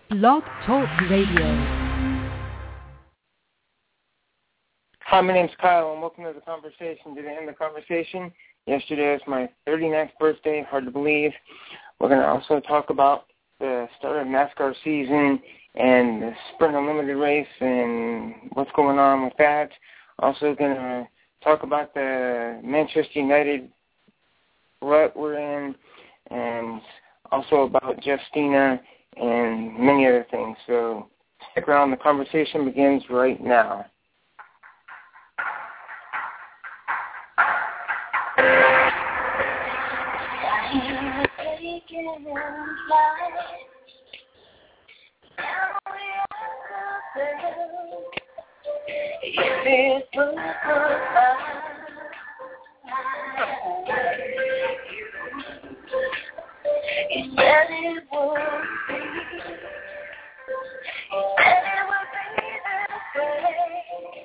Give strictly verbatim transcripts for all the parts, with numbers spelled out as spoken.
Blog Talk Radio. Hi, my name's Kyle, and welcome to the conversation. Did I end the conversation? Yesterday was my thirty-ninth birthday, hard to believe. We're going to also talk about the start of NASCAR season and the Sprint Unlimited race and what's going on with that. Also going to talk about the Manchester United rut we're in, and also about Justina and many other things. So stick around. The conversation begins right now. You said it would be, you said it would be this way.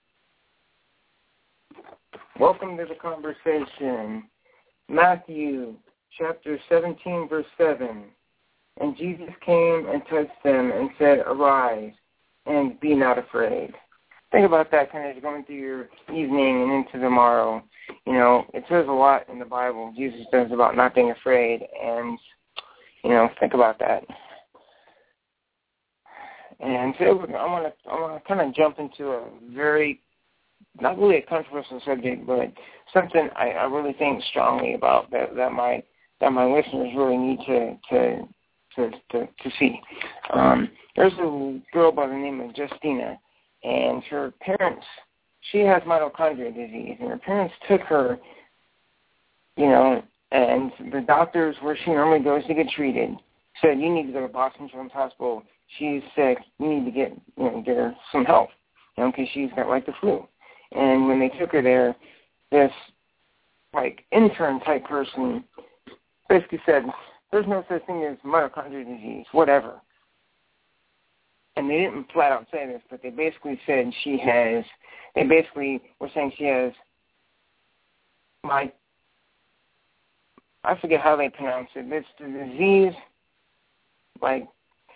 Welcome to the conversation. Matthew chapter seventeen, verse seven. And Jesus came and touched them and said, "Arise, and be not afraid." Think about that kind of as you're going through your evening and into tomorrow. You know, it says a lot in the Bible, Jesus does, about not being afraid, and, you know, think about that. And today I want to I want to kind of jump into a very, not really a controversial subject, but something I, I really think strongly about that, that my that my listeners really need to to to, to, to see. Um, there's a girl by the name of Justina, and her parents, she has mitochondrial disease, and her parents took her, you know, and the doctors where she normally goes to get treated said, "You need to go to Boston Children's Hospital. She's sick. You need to get, you know, get her some help, you know, because she's got, like, the flu." And when they took her there, this, like, intern-type person basically said, "There's no such thing as mitochondrial disease, whatever." And they didn't flat out say this, but they basically said she has, they basically were saying she has my, I forget how they pronounce it, it's the disease, like,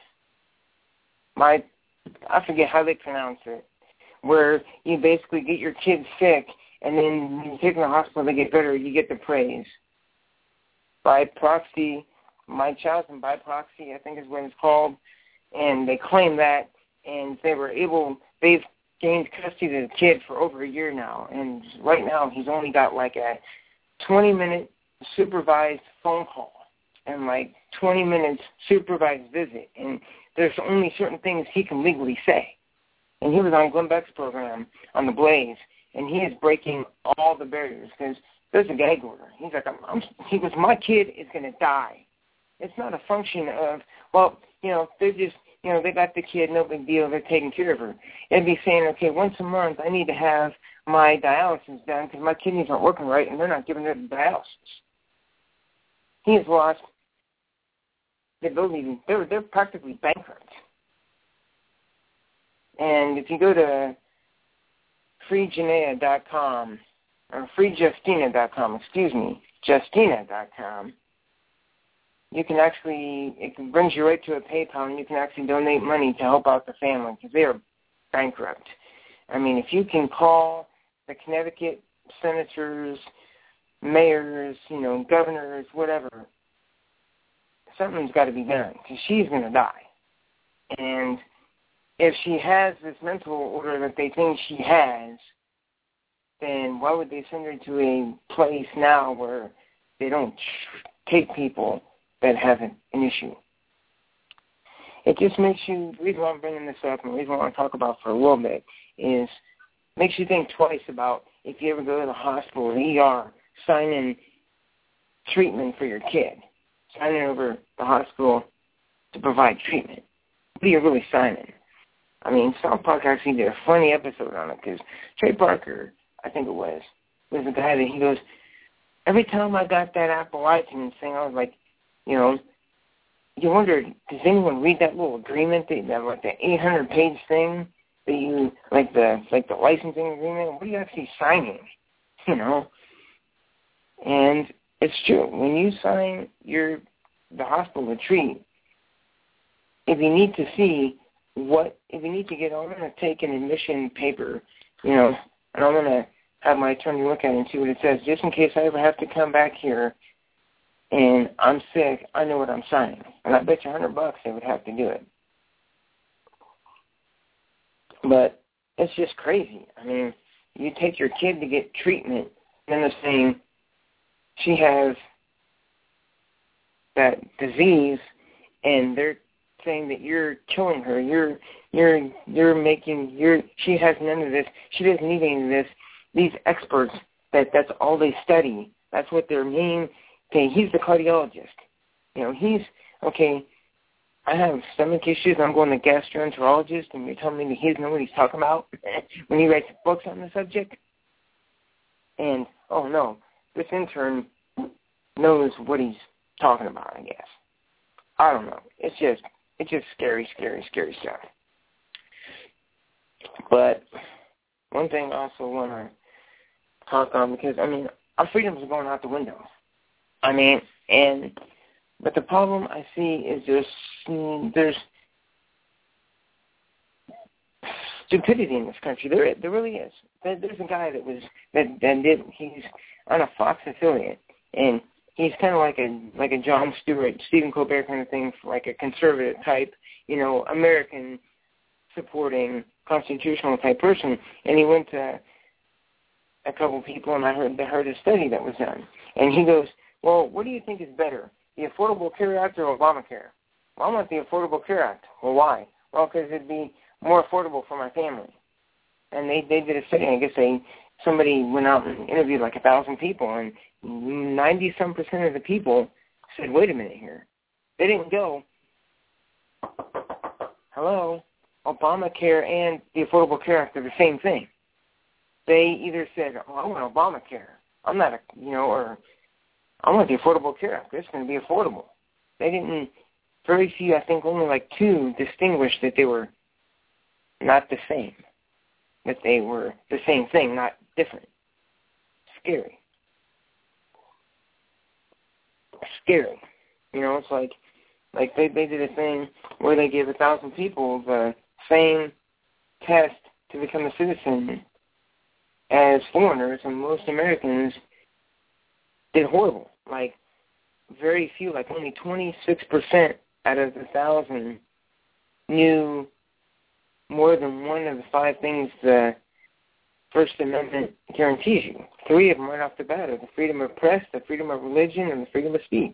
my, I forget how they pronounce it, where you basically get your kids sick, and then when you take them to the hospital, they get better, you get the praise. By proxy, my child's in by proxy, I think is what it's called, and they claim that, and they were able, they've gained custody of the kid for over a year now, and right now he's only got like a twenty-minute supervised phone call and like twenty minutes supervised visit, and there's only certain things he can legally say. And he was on Glenn Beck's program on The Blaze, and he is breaking all the barriers because there's a gag order. He's like, I'm, I'm, he goes, my kid is going to die. It's not a function of, well, you know, they're just, you know, they got the kid, no big deal, they're taking care of her. It'd be saying, okay, once a month I need to have my dialysis done because my kidneys aren't working right and they're not giving her the dialysis. He has lost the ability, they're, they're practically bankrupt. And if you go to free janea dot com, or free justina dot com, excuse me, justina dot com, you can actually, it brings you right to a PayPal, and you can actually donate money to help out the family because they are bankrupt. I mean, if you can call the Connecticut senators, mayors, you know, governors, whatever, something's got to be done because she's going to die. And if she has this mental order that they think she has, then why would they send her to a place now where they don't take people that have an, an issue? It just makes you, the reason why I'm bringing this up and the reason why I want to talk about for a little bit is makes you think twice about if you ever go to the hospital or the E R, signing treatment for your kid, signing over the hospital to provide treatment. What are you really signing? I mean, South Park actually did a funny episode on it because Trey Parker, I think it was, was the guy that he goes, every time I got that Apple iTunes thing, I was like, you know, you wonder, does anyone read that little agreement, that, that like the eight hundred page thing that you, like the like the licensing agreement? What are you actually signing? You know, and it's true. When you sign your the hospital retreat, if you need to see what, if you need to get, I'm going to take an admission paper, you know, and I'm going to have my attorney look at it and see what it says, just in case I ever have to come back here and I'm sick, I know what I'm signing. And I bet you a hundred bucks they would have to do it. But it's just crazy. I mean, you take your kid to get treatment, and they're saying she has that disease, and they're saying that you're killing her. You're you're you're making you're she has none of this. She doesn't need any of this. These experts, that that's all they study. That's what their main. Okay, he's the cardiologist. You know, he's okay. I have stomach issues. I'm going to gastroenterologist, and you're telling me that he doesn't know what he's talking about when he writes books on the subject. And oh no, this intern knows what he's talking about. I guess. I don't know. It's just it's just scary, scary, scary stuff. But one thing I also want to talk on, because I mean our freedoms are going out the window. I mean, and but the problem I see is there's there's stupidity in this country. There there really is. There's a guy that was that, that did he's on a Fox affiliate, and he's kind of like a like a Jon Stewart, Stephen Colbert kind of thing, like a conservative type, you know, American supporting constitutional type person. And he went to a couple people, and I heard I heard a study that was done, and he goes, well, what do you think is better, the Affordable Care Act or Obamacare? Well, I want the Affordable Care Act. Well, why? Well, because it'd be more affordable for my family. And they, they did a study. I guess they somebody went out and interviewed like a thousand people, and ninety-some percent of the people said, wait a minute here. They didn't go, hello, Obamacare and the Affordable Care Act are the same thing. They either said, oh, I want Obamacare. I'm not a, you know, or I want the Affordable Care Act. It's going to be affordable. They didn't, very few, I think only like two distinguished that they were not the same, that they were the same thing, not different. Scary. Scary. You know, it's like, like they, they did a thing where they gave a thousand people the same test to become a citizen as foreigners, and most Americans did horrible. Like, very few, like only twenty-six percent out of the thousand knew more than one of the five things the First Amendment guarantees you. Three of them right off the bat are the freedom of press, the freedom of religion, and the freedom of speech.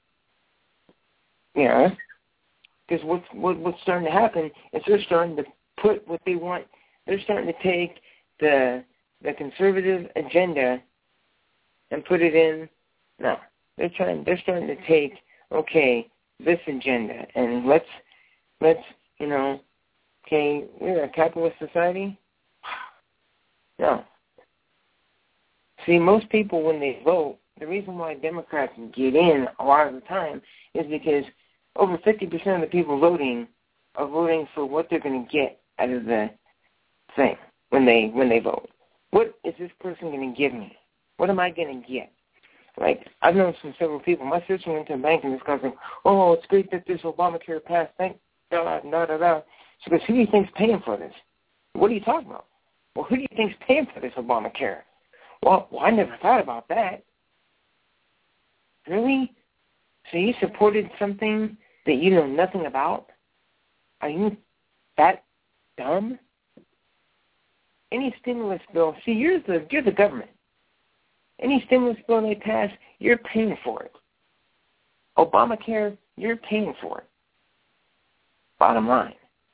Yeah. Because what's, what, what's starting to happen is they're starting to put what they want. They're starting to take the the conservative agenda and put it in. No, they're trying. They're starting to take okay this agenda and let's let's you know okay we're a capitalist society. No. See, most people when they vote, the reason why Democrats get in a lot of the time is because over fifty percent of the people voting are voting for what they're going to get out of the thing when they when they vote. What is this person going to give me? What am I going to get? Like, I've known from several people. My sister went to a bank in this country. Oh, it's great that this Obamacare passed. Thank God, da, da, da. She goes, who do you think's paying for this? What are you talking about? Well, who do you think's paying for this Obamacare? Well, well, I never thought about that. Really? So you supported something that you know nothing about? Are you that dumb? Any stimulus bill, see, you're the, you're the government. Any stimulus bill they pass, you're paying for it. Obamacare, you're paying for it. Bottom line.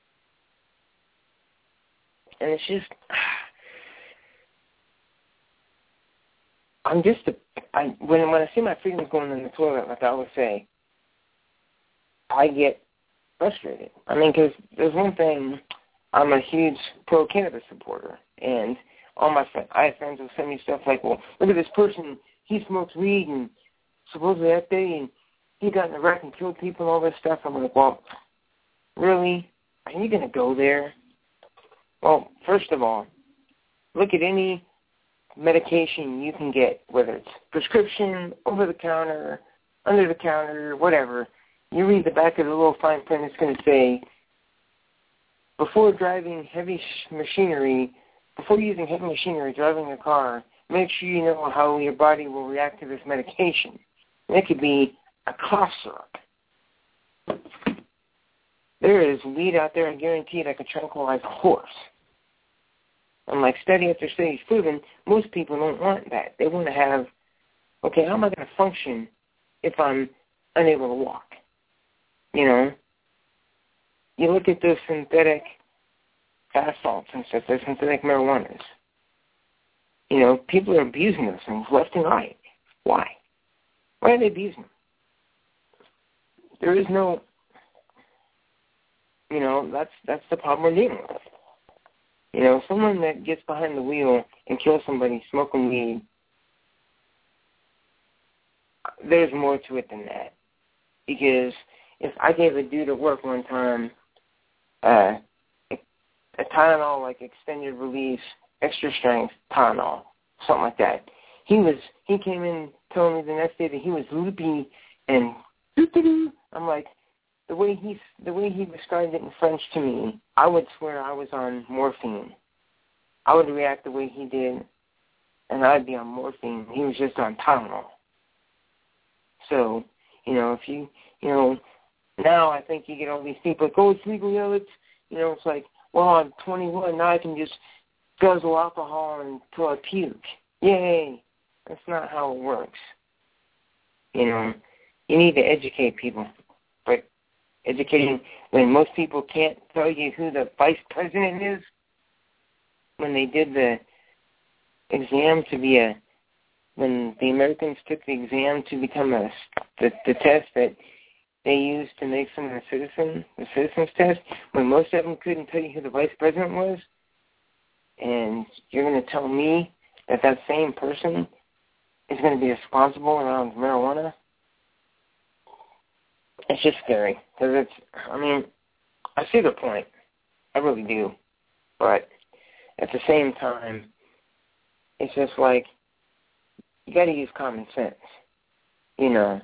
And it's just, I'm just, a, I, when, when I see my freedoms going in the toilet, like I always say, I get frustrated. I mean, because there's one thing, I'm a huge pro-cannabis supporter, and all my friends, I have friends who send me stuff like, well, look at this person, he smokes weed, and supposedly that day, and he got in a wreck and killed people and all this stuff. I'm like, well, really? Are you going to go there? Well, first of all, look at any medication you can get, whether it's prescription, over-the-counter, under-the-counter, whatever. you read the back of the little fine print, it's going to say, before driving heavy machinery, before using heavy machinery, driving a car, make sure you know how your body will react to this medication. And it could be a cough syrup. There is weed out there, I guarantee that could tranquilize a horse. And like study after study has proven, most people don't want that. They want to have, okay, how am I going to function if I'm unable to walk? You know? You look at those synthetic bath salts and stuff, those synthetic marijuanas. You know, people are abusing those things left and right. Why? Why are they abusing them? There is no, you know, that's that's the problem we're dealing with. You know, someone that gets behind the wheel and kills somebody smoking weed, there's more to it than that. Because if I gave a dude at work one time uh, a Tylenol, like extended release, extra strength Tylenol, something like that, he was he came in telling me the next day that he was loopy and I'm like, the way he the way he described it in French to me, I would swear I was on morphine. I would react the way he did, and I'd be on morphine. He was just on Tylenol. So, you know, if you, you know, now I think you get all these people like, oh, it's legal, yeah, it's, you know, it's like, well, I'm twenty-one, now I can just guzzle alcohol until I puke. Yay. That's not how it works. You know, you need to educate people. But educating, when most people can't tell you who the vice president is, when they did the exam to be a, when the Americans took the exam to become a, the, the test that they used to make some of the citizen, the citizens test, when most of them couldn't tell you who the vice president was, and you're going to tell me that that same person is going to be responsible around marijuana? It's just scary, because it's, I mean, I see the point. I really do. But at the same time, it's just like, you got to use common sense. You know,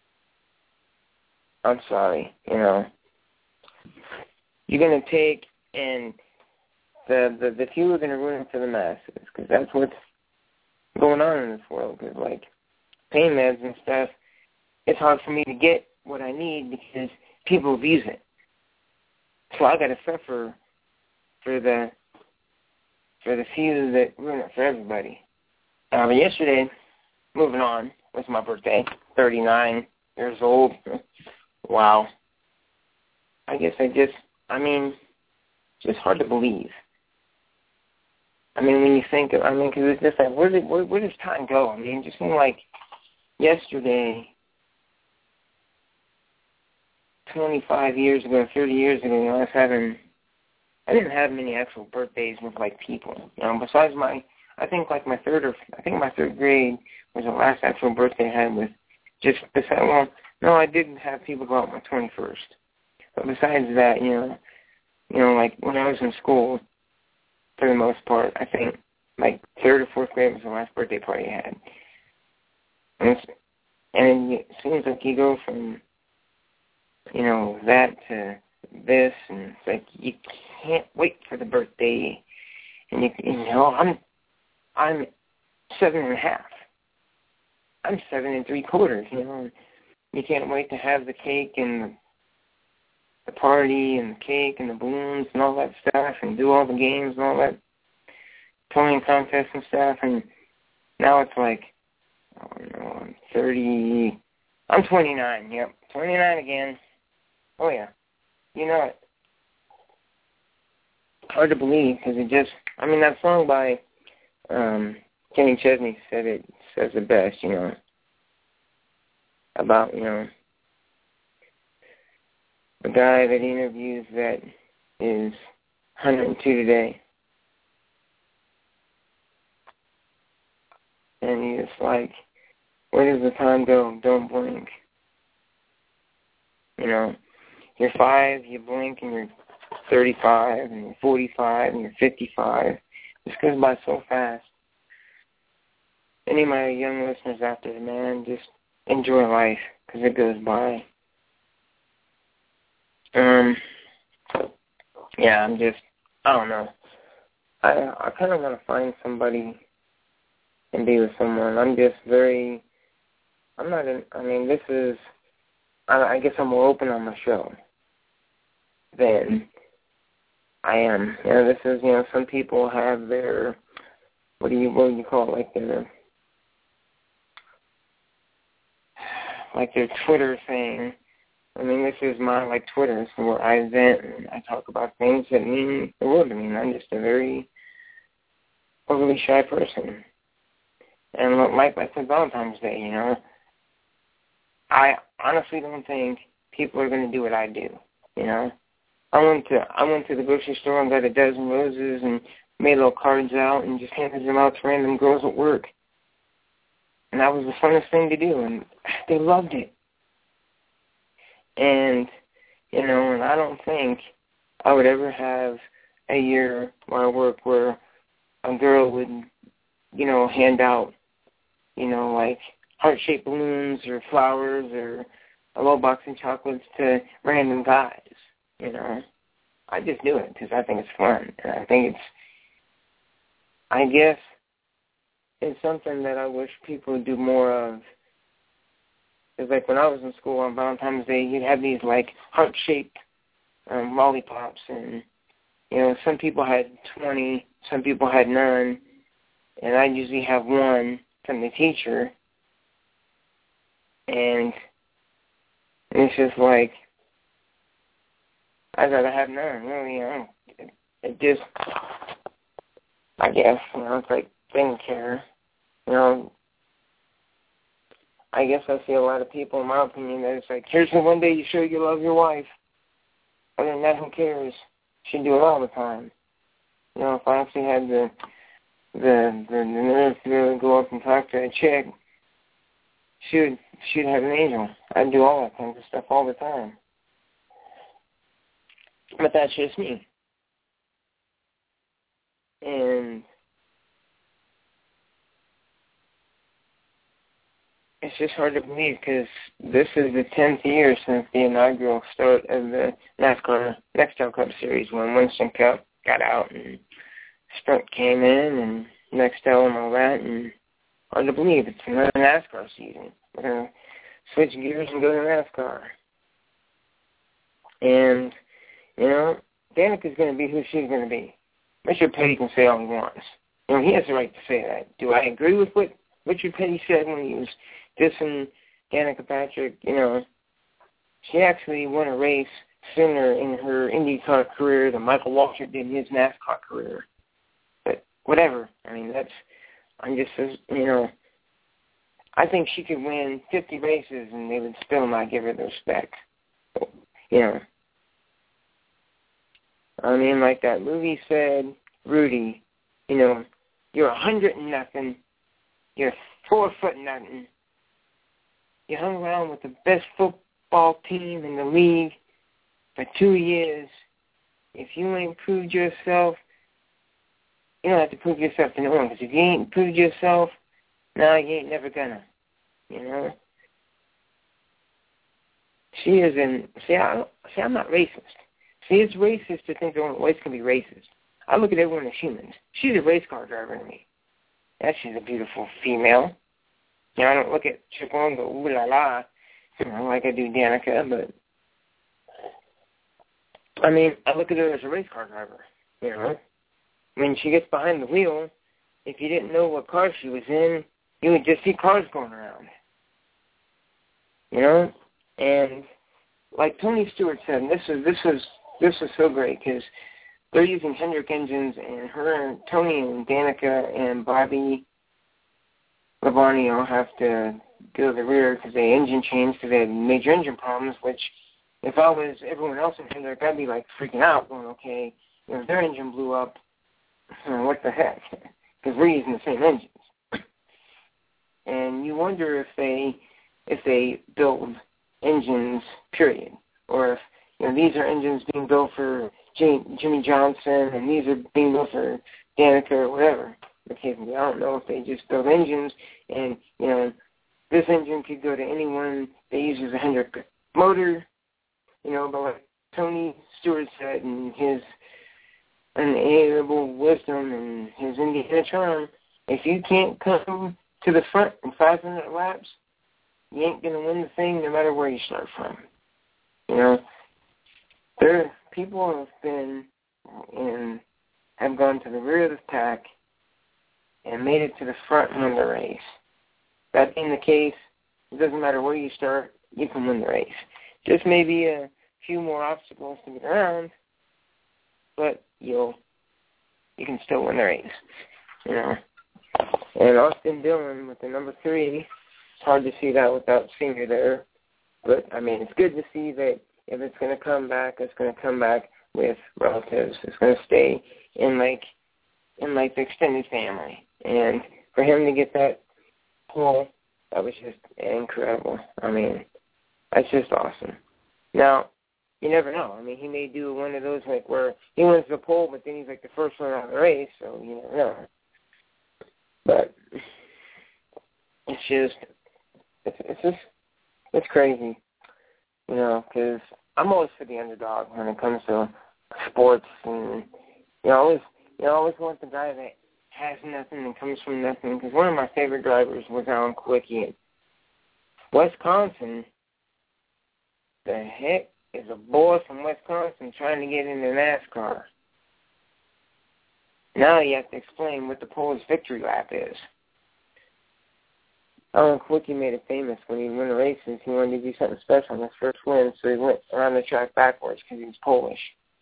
I'm sorry, you know. You're going to take, and the, the, the few are going to ruin it for the masses, because that's what's going on in this world. Because, like, pain meds and stuff, it's hard for me to get what I need because people abuse it. So I got to suffer for the for the few that ruin it for everybody. Uh, but yesterday, moving on, was my birthday, thirty-nine years old. Wow. I guess I just, I mean, it's just hard to believe. I mean, when you think of, I mean, because it's just like, where, did, where, where does time go? I mean, it just seemed like yesterday, twenty-five years ago, thirty years ago, you know, I was having, I didn't have many actual birthdays with, like, people. You know, besides my, I think, like, my third or, I think my third grade was the last actual birthday I had with just, besides, well, no, I didn't have people go out my twenty-first. But besides that, you know, you know, like, when I was in school, for the most part, I think, like, third or fourth grade was the last birthday party I had. And, it's, and it seems like you go from, you know, that to this, and it's like you can't wait for the birthday. And, you, you know, I'm I'm seven and a half. I'm seven and three quarters, you know. You can't wait to have the cake and the, the party and the cake and the balloons and all that stuff and do all the games and all that playing contests and stuff. And now it's like, oh, no, I'm thirty. I'm twenty-nine, yep. twenty-nine again. Oh, yeah. You know it. Hard to believe because it just, I mean, that song by um, Kenny Chesney said it, says it best, you know, about, you know, the guy that interviews that is one hundred two today. And he's like, where does the time go? Don't blink. You know, you're five, you blink, and you're thirty-five, and you're forty-five, and you're fifty-five. This goes by so fast. Any of my young listeners out there, man, just enjoy life, because it goes by. Um, yeah, I'm just, I don't know. I I kind of want to find somebody and be with someone. I'm just very, I'm not in, I mean, this is, I, I guess I'm more open on my show than I am. You know, this is, you know, some people have their, what do you, what do you call it, like their, like their Twitter thing. I mean, this is my, like, Twitter, so where I vent and I talk about things that mean the world to me. I'm just a very overly shy person. And like I said, Valentine's Day, you know, I honestly don't think people are going to do what I do, you know. I went to I went to the grocery store and got a dozen roses and made little cards out and just handed them out to random girls at work. And that was the funnest thing to do, and they loved it. And, you know, and I don't think I would ever have a year where I work where a girl would, you know, hand out, you know, like heart-shaped balloons or flowers or a little box of chocolates to random guys, you know. I just do it because I think it's fun. And I think it's, I guess, it's something that I wish people would do more of. Because, like, when I was in school on Valentine's Day, you'd have these, like, heart-shaped um, lollipops. And, you know, some people had twenty, some people had none. And I'd usually have one from the teacher. And it's just like, I'd rather have none, really. You know, it, it just, I guess, you know, it's like, they didn't care. You know, I guess I see a lot of people, in my opinion, that it's like, here's the one day you show you love your wife. Other than that, who cares? She do it all the time. You know, if I actually had the the the, the nerve to really go up and talk to a chick, she would she'd have an angel. I'd do all that kind of stuff all the time. But that's just me. And it's just hard to believe because this is the tenth year since the inaugural start of the NASCAR Nextel Cup Series when Winston Cup got out and Sprint came in and Nextel and all that. And hard to believe it's another NASCAR season. We're going to switch gears and go to NASCAR. And, you know, Danica's going to be who she's going to be. Mister Petty can say all he wants. You know, he has the right to say that. Do I agree with what Richard Petty said when he was dissing Danica Patrick? You know, she actually won a race sooner in her IndyCar career than Michael Waltrip did in his NASCAR career. But whatever. I mean, that's, I'm just, you know, I think she could win fifty races and they would still not give her the respect. You know. I mean, like that movie said, Rudy, you know, you're a hundred and nothing. You're four foot nothing. You hung around with the best football team in the league for two years. If you ain't proved yourself, you don't have to prove yourself to no one. Because if you ain't proved yourself, no, you ain't never gonna. You know. She is in. See, I, see, I'm not racist. See, it's racist to think that only whites can be racist. I look at everyone as humans. She's a race car driver to me. Yeah, she's a beautiful female. You know, I don't look at Chipon and go, ooh la la, you know, like I do Danica, but, I mean, I look at her as a race car driver, you know. When she gets behind the wheel, if you didn't know what car she was in, you would just see cars going around, you know. And like Tony Stewart said, and this is, this is, this is so great because they're using Hendrick engines, and her and Tony and Danica and Bobby Lavarnio have to go to the rear because they engine changed because they had major engine problems, which if I was everyone else in Hendrick, I'd be like freaking out going, okay, you know, if their engine blew up, you know, what the heck? Because we're using the same engines. And you wonder if they, if they build engines, period, or if, you know, these are engines being built for Jimmy Johnson, and these are being built for Danica or whatever. Okay, I don't know if they just build engines, and, you know, this engine could go to anyone that uses a Hendrick motor, you know, but like Tony Stewart said in his unalienable wisdom and his Indiana charm, if you can't come to the front in five minute laps, you ain't going to win the thing no matter where you start from. You know, there people have been in, have gone to the rear of the pack and made it to the front and win the race. That being the case, it doesn't matter where you start, you can win the race. Just maybe a few more obstacles to get around, but you'll you can still win the race. You know. And Austin Dillon with the number three, it's hard to see that without Senior there. But, I mean, it's good to see that if it's going to come back, it's going to come back with relatives. It's going to stay in, like, in, like, the extended family. And for him to get that pole, that was just incredible. I mean, that's just awesome. Now, you never know. I mean, he may do one of those, like, where he wins the pole, but then he's, like, the first one out of the race, so you never know. But it's just, it's, it's just, it's crazy, you know, because I'm always for the underdog when it comes to sports, and, you know, I always, you know, I always want the guy that has nothing and comes from nothing, because one of my favorite drivers was Alan Kulwicki in Wisconsin. The heck is a boy from Wisconsin trying to get into NASCAR? Now you have to explain what the Polish victory lap is. Alan Kulwicki made it famous when he won the races. He wanted to do something special on his first win, so he went around the track backwards because he was Polish.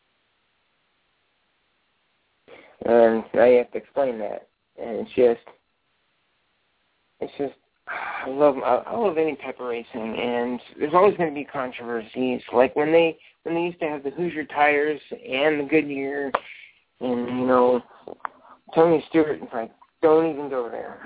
And now you have to explain that. And it's just, it's just, I love, I love any type of racing, and there's always going to be controversies. Like when they, when they used to have the Hoosier tires and the Goodyear, and, you know, Tony Stewart, it's like, don't even go there.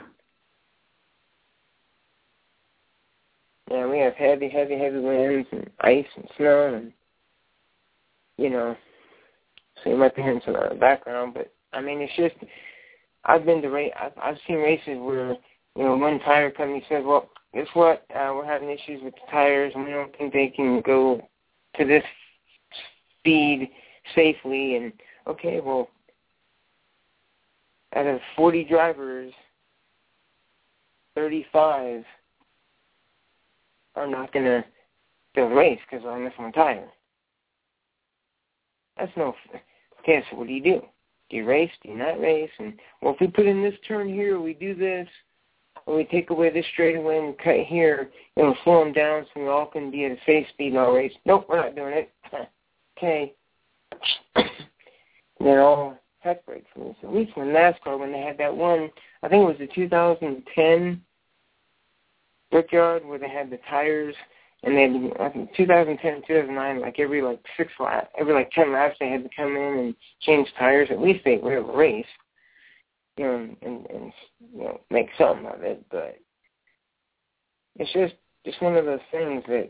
Yeah, we have heavy, heavy, heavy winds and ice and snow, and, you know, so you might be hearing some of the background, but, I mean, it's just, I've been to race, I've, I've seen races where, you know, one tire company says, well, guess what, uh, we're having issues with the tires, and we don't think they can go to this speed safely, and, okay, well, out of forty drivers, thirty-five are not going to do the race because they're on this one tire. That's no, okay, so what do you do? Do you race? Do you not race? And, well, if we put in this turn here, we do this, or we take away this straightaway and cut here, and we'll slow them down so we all can be at a safe speed in our race. Nope, we're not doing it. Okay. And then all heck breaks loose. At least in NASCAR, when they had that one, I think it was the two thousand ten Brickyard, where they had the tires, and they had, I think, two thousand ten, two thousand nine, like every like six laps, every like ten laps, they had to come in and change tires. At least they were able to race, you know, and, and you know, make something of it. But it's just just one of those things that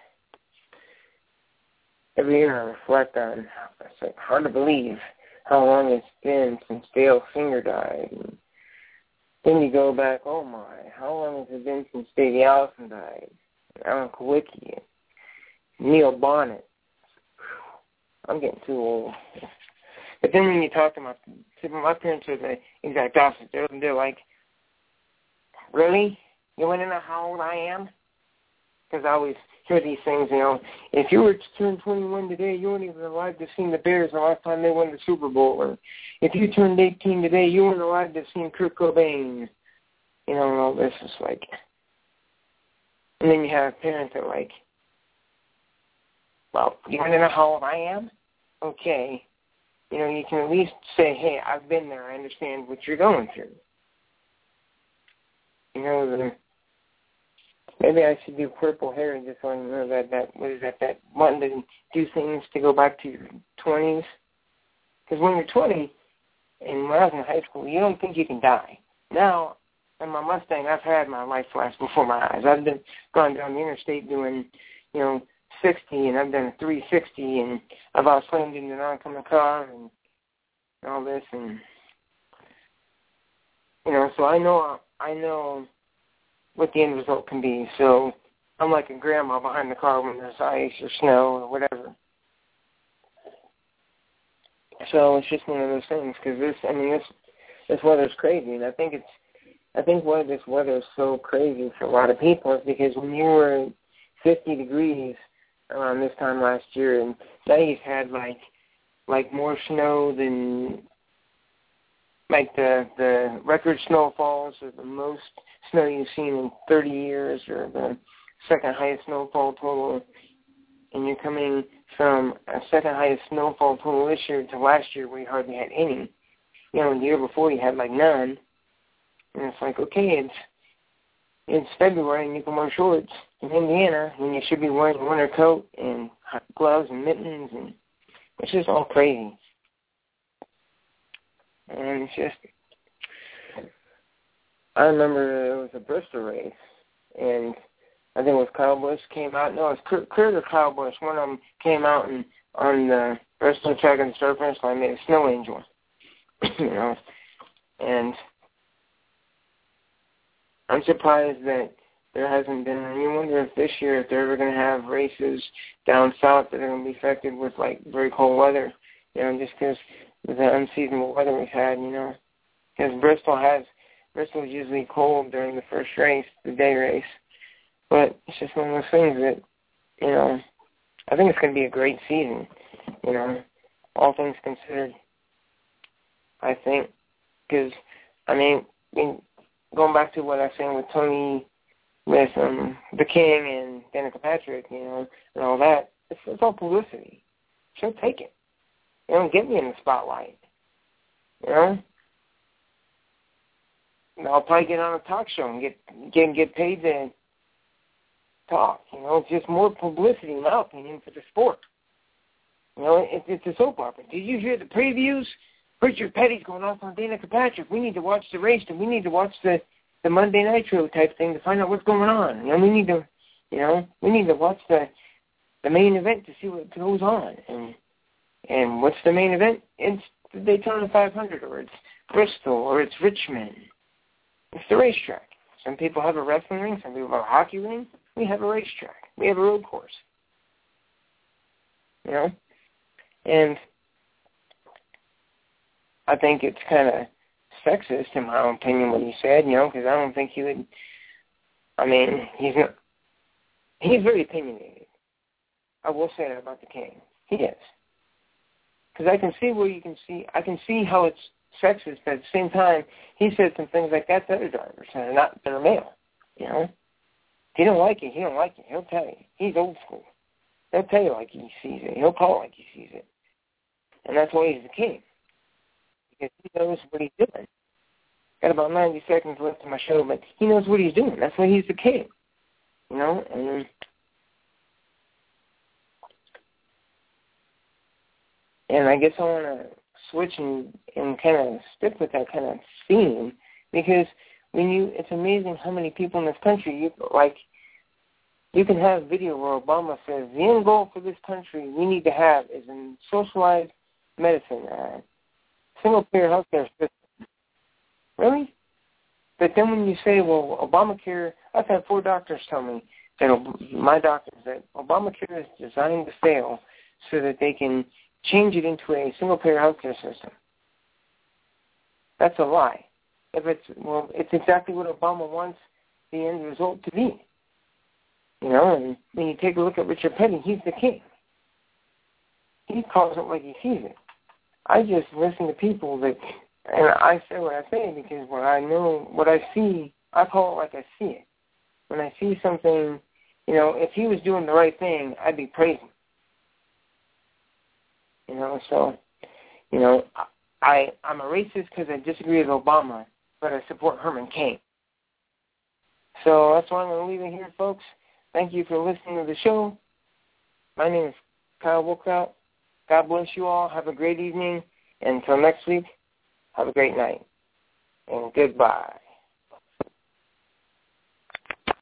every year I reflect on. It's like hard to believe how long it's been since Dale Singer died. And then you go back, oh my, how long has it been since Davey Allison died? Alan Kulwicki, Neil Bonnet. I'm getting too old. But then when you talk to my, to my parents are the exact opposite. They're, they're like, really? You want to know how old I am? Because I always hear these things, you know, if you were to turn twenty-one today, you weren't even alive to have seen the Bears the last time they won the Super Bowl. Or if you turned eighteen today, you weren't alive to have seen Kurt Cobain. You know, and all this is like... And then you have parents that are like, well, you want to know how old I am? Okay. You know, you can at least say, hey, I've been there. I understand what you're going through. You know, the, maybe I should do purple hair and just want to know that, that, what is that, that wanting to do things to go back to your twenties. Because when you're twenty, and when I was in high school, you don't think you can die. Now, in my Mustang, I've had my life flash before my eyes. I've been gone down the interstate doing, you know, sixty, and I've done a three sixty, and I've also slammed into an oncoming car, and all this, and, you know, so I know, I know what the end result can be. So I'm like a grandma behind the car when there's ice or snow or whatever. So it's just one of those things because this, I mean, this this weather's crazy, and I think it's, I think why this weather is so crazy for a lot of people is because when you were fifty degrees around this time last year, and now you've had like like more snow than like the the record snowfalls or the most snow you've seen in thirty years, or the second highest snowfall total, and you're coming from a second highest snowfall total this year to last year where you hardly had any. You know, the year before you had like none. And it's like, okay, it's it's February and you can wear shorts in Indiana when you should be wearing a winter coat and gloves and mittens, and it's just all crazy. And it's just, I remember it was a Bristol race, and I think it was Kyle Busch came out. No, it was Kurt or Kyle Busch. One of them came out and on the Bristol track and the start finish line made a snow angel. You know, and I'm surprised that there hasn't been. I mean, I wonder if this year, if they're ever going to have races down south that are going to be affected with like very cold weather. You know, just because of the unseasonable weather we've had. You know, because Bristol has Bristol is usually cold during the first race, the day race. But it's just one of those things that, you know, I think it's going to be a great season. You know, all things considered. I think, because, I mean, I mean, going back to what I was saying with Tony, with um, the King and Danica Patrick, you know, and all that, it's, it's all publicity. She'll take it. You know, get me in the spotlight. You know? And I'll probably get on a talk show and get get, get paid to talk. You know, it's just more publicity, in my opinion, for the sport. You know, it, it's a soap opera. Did you hear the previews? Richard Petty's going off on Danica Patrick. We need to watch the race, and we need to watch the, the Monday Nitro type thing to find out what's going on. You know, we need to, you know, we need to watch the the main event to see what goes on. And and what's the main event? It's the Daytona five hundred, or it's Bristol, or it's Richmond. It's the racetrack. Some people have a wrestling ring. Some people have a hockey ring. We have a racetrack. We have a road course. You know, and I think it's kind of sexist, in my own opinion, what he said, you know, because I don't think he would, I mean, he's not, he's very opinionated. I will say that about the King. He is. Because I can see where you can see, I can see how it's sexist, but at the same time, he said some things like that to other drivers that are not, that are male, you know. If he don't like it, he don't like it. He'll tell you. He's old school. He'll tell you like he sees it. He'll call it like he sees it. And that's why he's the King. Because he knows what he's doing. Got about ninety seconds left in my show, but he knows what he's doing. That's why he's the King. You know? And and I guess I want to switch and, and kind of stick with that kind of theme, because when you, it's amazing how many people in this country, you like, you can have video where Obama says, the end goal for this country we need to have is in socialized medicine, uh, single-payer health care system. Really? But then when you say, well, Obamacare, I've had four doctors tell me, that my doctors, that Obamacare is designed to fail so that they can change it into a single-payer health care system. That's a lie. If it's, well, it's exactly what Obama wants the end result to be. You know, and when you take a look at Richard Petty, he's the King. He calls it like he sees it. I just listen to people that, and I say what I say because what I know, what I see, I call it like I see it. When I see something, you know, if he was doing the right thing, I'd be praising. You know, so, you know, I, I'm a racist because I disagree with Obama, but I support Herman Cain. So that's why I'm going to leave it here, folks. Thank you for listening to the show. My name is Kyle Wilkout. God bless you all. Have a great evening. And until next week, have a great night. And goodbye.